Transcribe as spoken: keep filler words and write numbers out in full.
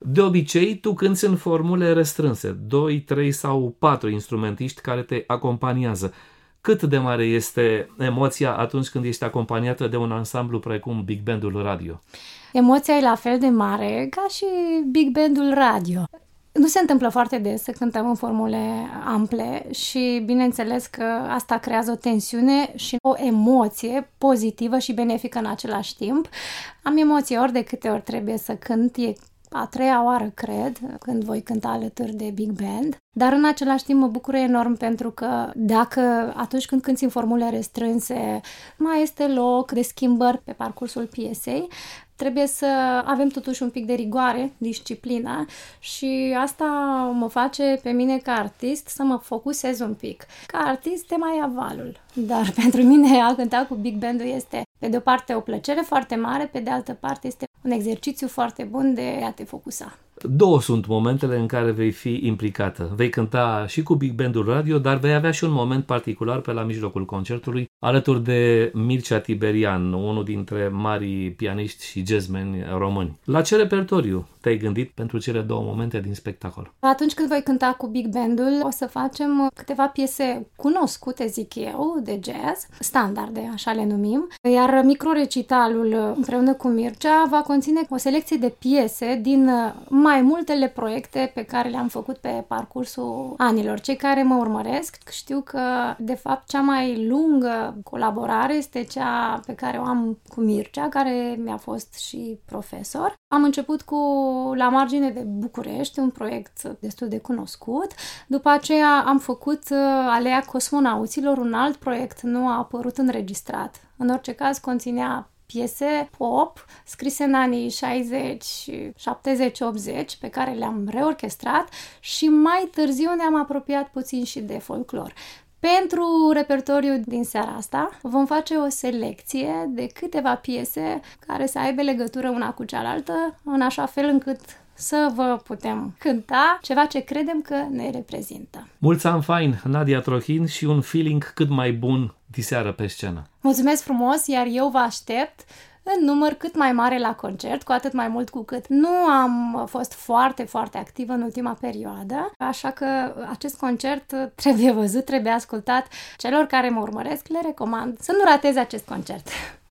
De obicei, tu cânti în formule restrânse, doi, trei sau patru instrumentiști care te acompaniază. Cât de mare este emoția atunci când ești acompaniată de un ansamblu precum Big Bandul Radio? Emoția e la fel de mare ca și Big Bandul Radio. Nu se întâmplă foarte des să cântăm în formule ample și bineînțeles că asta creează o tensiune și o emoție pozitivă și benefică în același timp. Am emoție ori de câte ori trebuie să cânt, e a treia oară, cred, când voi cânta alături de Big Band, dar în același timp mă bucur enorm pentru că dacă atunci când cânti în formule restrânse mai este loc de schimbări pe parcursul piesei, trebuie să avem totuși un pic de rigoare, disciplină și asta mă face pe mine ca artist să mă focusez un pic. Ca artist te mai ia valul, dar pentru mine a cânta cu Big Band-ul este pe de o parte o plăcere foarte mare, pe de altă parte este un exercițiu foarte bun de a te focusa. Două sunt momentele în care vei fi implicată. Vei cânta și cu Big Bandul Radio, dar vei avea și un moment particular pe la mijlocul concertului, alături de Mircea Tiberian, unul dintre marii pianiști și jazzmeni români. La ce repertoriu te-ai gândit pentru cele două momente din spectacol? Atunci când voi cânta cu Big Bandul, o să facem câteva piese cunoscute, zic eu, de jazz, standarde, așa le numim, iar microrecitalul împreună cu Mircea va conține o selecție de piese din mai multele proiecte pe care le-am făcut pe parcursul anilor. Cei care mă urmăresc știu că, de fapt, cea mai lungă colaborare este cea pe care o am cu Mircea, care mi-a fost și profesor. Am început cu La margine de București, un proiect destul de cunoscut. După aceea am făcut Aleea Cosmonauților, un alt proiect nu a apărut înregistrat. În orice caz conținea piese pop scrise în anii șaizeci, șaptezeci, optzeci, pe care le-am reorchestrat și mai târziu ne-am apropiat puțin și de folclor. Pentru repertoriul din seara asta vom face o selecție de câteva piese care să aibă legătură una cu cealaltă, în așa fel încât să vă putem cânta ceva ce credem că ne reprezintă. Mulți ani fain, Nadia Trochin, și un feeling cât mai bun diseară pe scenă. Mulțumesc frumos, iar eu vă aștept în număr cât mai mare la concert, cu atât mai mult cu cât nu am fost foarte, foarte activă în ultima perioadă, așa că acest concert trebuie văzut, trebuie ascultat. Celor care mă urmăresc le recomand să nu rateze acest concert.